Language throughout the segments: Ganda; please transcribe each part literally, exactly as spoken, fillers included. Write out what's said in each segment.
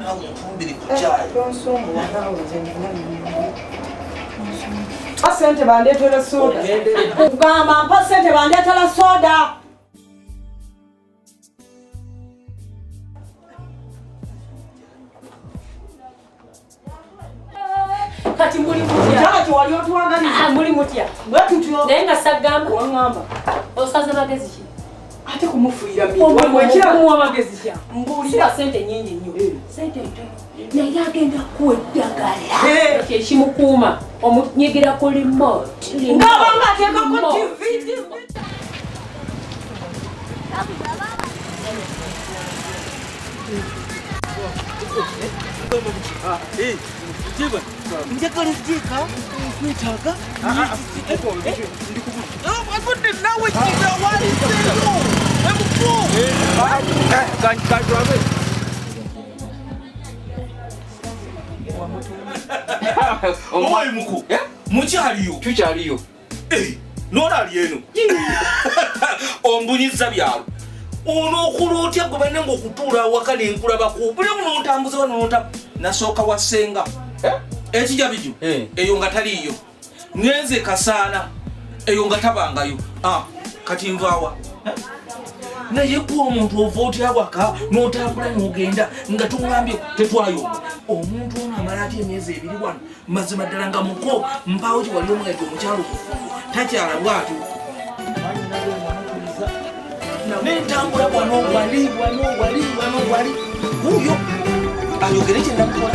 na mutumbire ku chai tonsumbu wanawo asente bandetera soda ugamba mpa sente bandetera soda kati muri mutya jaji wali otuwagaliza ah muri mutya bwatutyo nenga sagamba wangamba osaze bagezi ki ate kumufuira mimi wamwekira kumuwa bagezi ki mbuli sika sente nyingi nnyo sente nto naye agenda kuddagala ekimukuma omunyigira ku remote ngabanga ateka ku T V Ah, eh, jiba. Njaka njika, kwitaka. Ah, ah, what did now we see the one is there? I'm cool. Eh, kan kan drive. Omoyi muku. Eh? Muchi haliyo. Chucha haliyo. Eh, nora aliyeno. Ombunyiza byalo. Ono okulotya gwe nango okutuula wakane enkulaba ku buli muno ntambuza wano nota nasooka wasenga eh ekijja biju eh eyo nga taliyo ngenze kasaana eyo nga tabangayo ah kati nvawa naye ku omuntu ovoti awaka notambula n'ogenda nga tungambye tetwayo omuntu ono amala ati emyezi ebiri wano mazima ddala nga muko mpaawo ki wali omwete omukyalo takyala bwatyo nentambula wano wali wano wali wano wali huyo ayogere kye namukola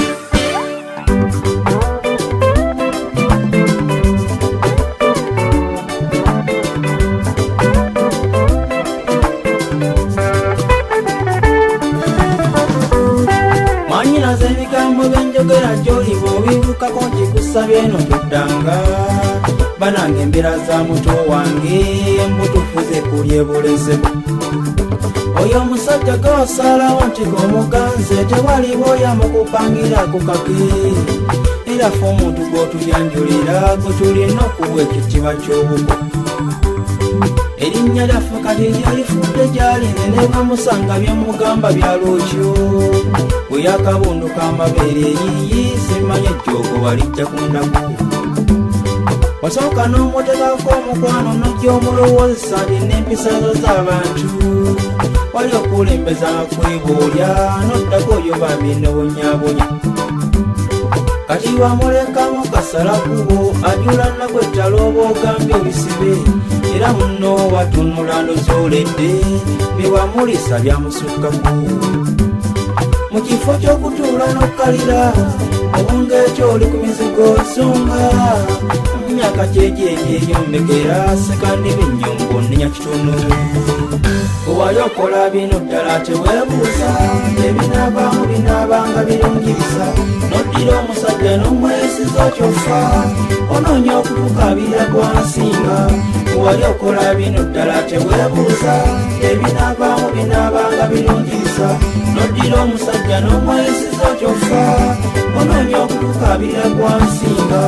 manyiraze ebigambo byenjogera gy'oli bw'obibukako nkikusabye eno tuddanga banange embeera za muto wange mbutufuze kulye bulezebwa oyo omusajja gosalawo nti g'omuganze tewali bwoya mu kupangira ku kake era fe omuntu gw'otuyanjulira gwe tulina okuwa ekitiibwa ky'obuko erinnya lyaffe kati lyalifudde gyalinze ne bamusanga byemugamba byalwokyo bwe yakabundu k'amabeere eriyi simanye ejjoogo balijja kundaku wasooka n'omutekako omukwano n'ojja omulowozesa ndi n'empisa zo z'abantu wali okulembeza kwebuulya n'oddako oyo bambi n'obonyaabonya kati wamulekamu kasalakubo ajula nnaku ettala oba ogambye obisibe era muno watunula ndozooledde biwamulisa byamusukkaku mu kifo ky'okutuula n'okkalira obungeekyo oli ku mizigo nsonga myaka kyegyeje eyombekera sekandi binyongo nenya kitono owali okola bino ddala teweebuuza ebinaabaamu binaabanga birungibisa noddira omusajja n'omwesiza kyofa onoonya okutukabira gwansinga owali okola bino ddala teweebuuza ebinaabaamu binaabanga birungibisa noddira omusajja n'omwesiza kyofa onoonya okutukabira gwansinga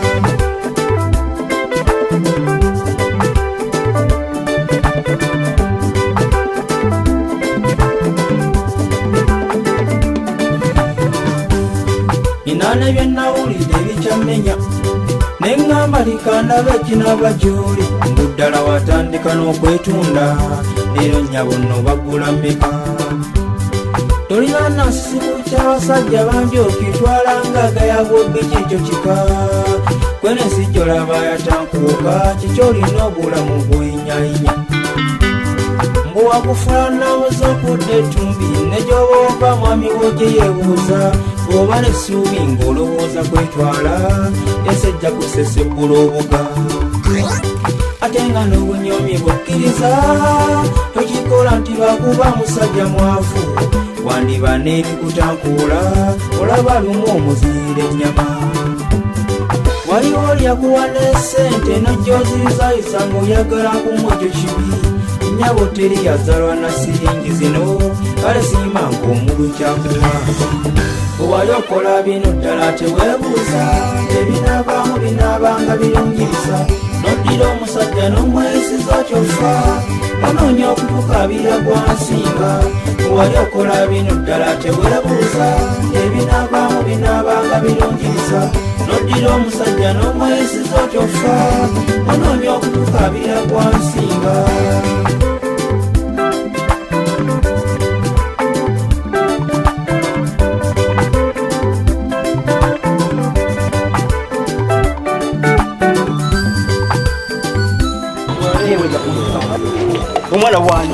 inane byenawulidde ebikyamenya neŋŋamba likandaba ekinaba gy'oli nguddala watandika n'okwetunda leero nnyabo nno bagula mmeka tolina nasisiku ky'abasajja bangi okitwala ng'agayagwobbi kyekyo kika kwenensi gy'olaba yatankuuka kikyolina obulamu bw'oyinyayinya mbu wakufulanabuza okudda ettumbi ne gy'oba ova mwami wo gye yeebuuza bw'oba n'essuubi ng'olowooza kwetwala esejja kusesebbula obuga ate nga n'obunyomi bwokkiriza tokikola nti lwakuba musajja mwavu wandiba n'ebikutankuula olaba lumu omuziire ennyama waliwo olyakuwa n'essente n'ojjozirizayiza ng'oyagala kumwa ekyo kibi nnyabo teri yazalwa na siringi zino kale kale simba ng'omulu kyakuwa bwewali okola bino ddala teweebuuza ebinaabaamu binaabanga birungiriza noddira omusajja n'omweyisiza ky'ofa onoonya okutukabira gwansinga bwewali okola bino ddala teweebuuza ebinaabaamu binaabanga birungiriza noddira omusajja n'omweyisiza ky'ofa onoonya okutukabira gwansinga omwana wani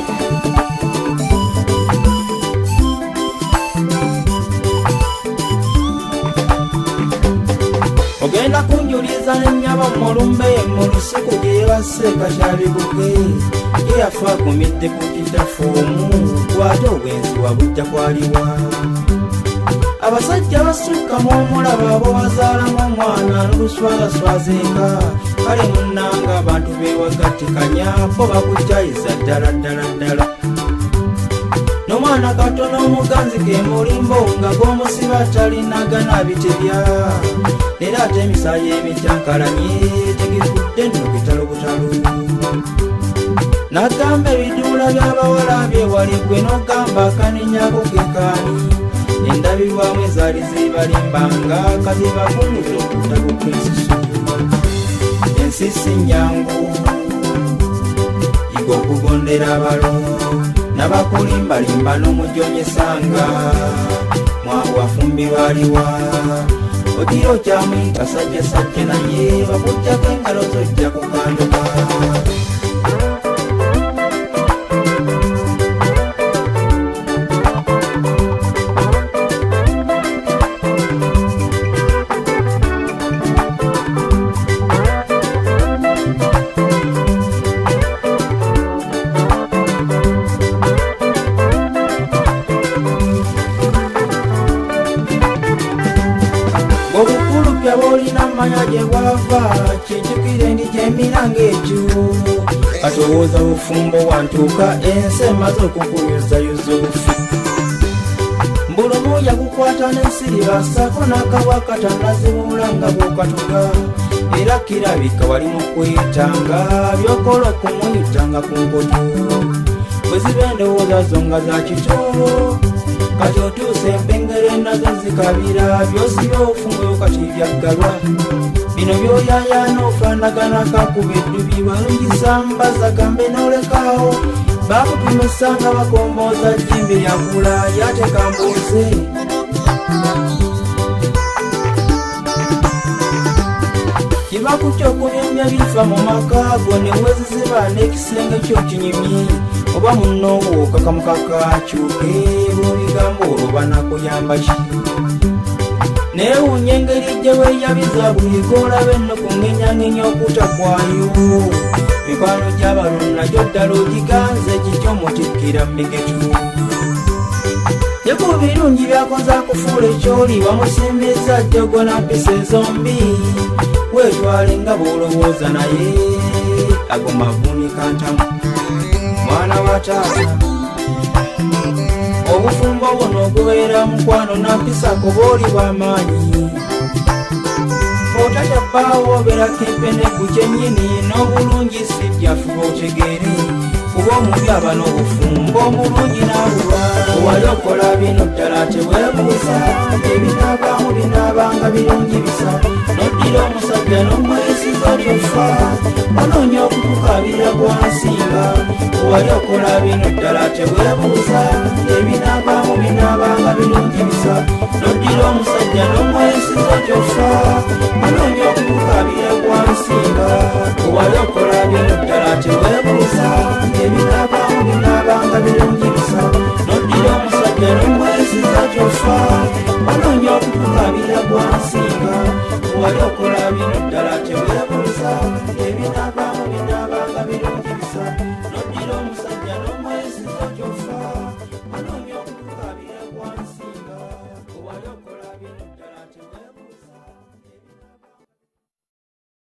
ogenda kunjuliza n'ennyaba mulumbe mu lusuku gye yebasse kakyabiguge ye yafa agumidde ku kitafoomu kwate obwenzi wabujja kwaliwa abasajja basukka mu omulaba abo bazaalamu omwana n'oluswagaswazeeka kale munnanga abantu beewagattikanya bo bakukyayiza ddala ddala ddala n'omwana katono omuganzi ke mulimbo nga gw'omusiba talinagana bitebya era ate emisaayi emicyankalanye tegikudde nno bitalo butalo n'agamba ebiduula by'abawala byewali gwe n'ogamba akaninyako kekaani endabirwamu ezaali zibalimbanga kazibakunguza okutabo kw'ensisu ensisi nyangu yiga okugondera abalo n'abakulimbalimba n'omujonyesanga mwabu afumbirwa aliwa ogira okyamuyita sajja sajja naye bakujjako engalo zojja kukanduka bolina manya gye bwava kijjukire ndi gyemiranga ekyo katowooza bufumbo wantuuka ensi emaze okukuyuzayuza obufi mbulumu yakukwata n'ensiriba ssaako n'akawaka tanazibula nga bw'okatuga era kirabika wali mu kwetanga byokola okumuyitanga ku nkoto bwe ziba endowooza zo nga za kito kati otuuse empengere nazo zikabira byosibya obufungoyo kati byaggalwa bino byoyayaana ofaanagana kakuba eddubi balungisa mbaza gambe n'olekaawo bakutumisa nga bakombooza jjimbi lyakula yatekambuuze kiba kutya okunyumya bifa mu maka go ne weziziba n'ekisenge ky'okinyumye oba munnoowo kakamukakakyuke bw'obigambo olwo banakuyamba ki neewuunya engeri gye weeyabiza buli goolaba enno ku ngenyangenya okutakwayo mikwano gy'abalulu nagyo ddala ogiganze kikyomutikkira mu migetu ye ku birungi byakoze akufuula ekyoli wamusimbiza jjogo na mpisa ezombi weetwale nga bw'olowooza naye ago mavuunika ntamu mwana wa taata obufumbo buno ogubeera mukwano nampisa kuba oli bw'amaanyi otatya bbaawo obeerako empeneku kyennyini n'obulungi si byafuba otegeere kuba omubi aba n'obufumbo omulungi n'abuba owali okola bino ddala teweebuuza ebinaabaamu binaabanga birungi bisa noddira omusajja n'omweyisiza kyofa onoonya okutukabira gwansinga owali okola bino ddala teweebuuza ebinaabaamu binaabanga birungi bisa noddira omusajja n'omweyisiza kyofa onoonya okutukabira gwansinga owali okola bino ddala teweebuuza ebinaabaamu binaabanga birungi bisa noddira omusajja n'omweyisiza kyofa onoonya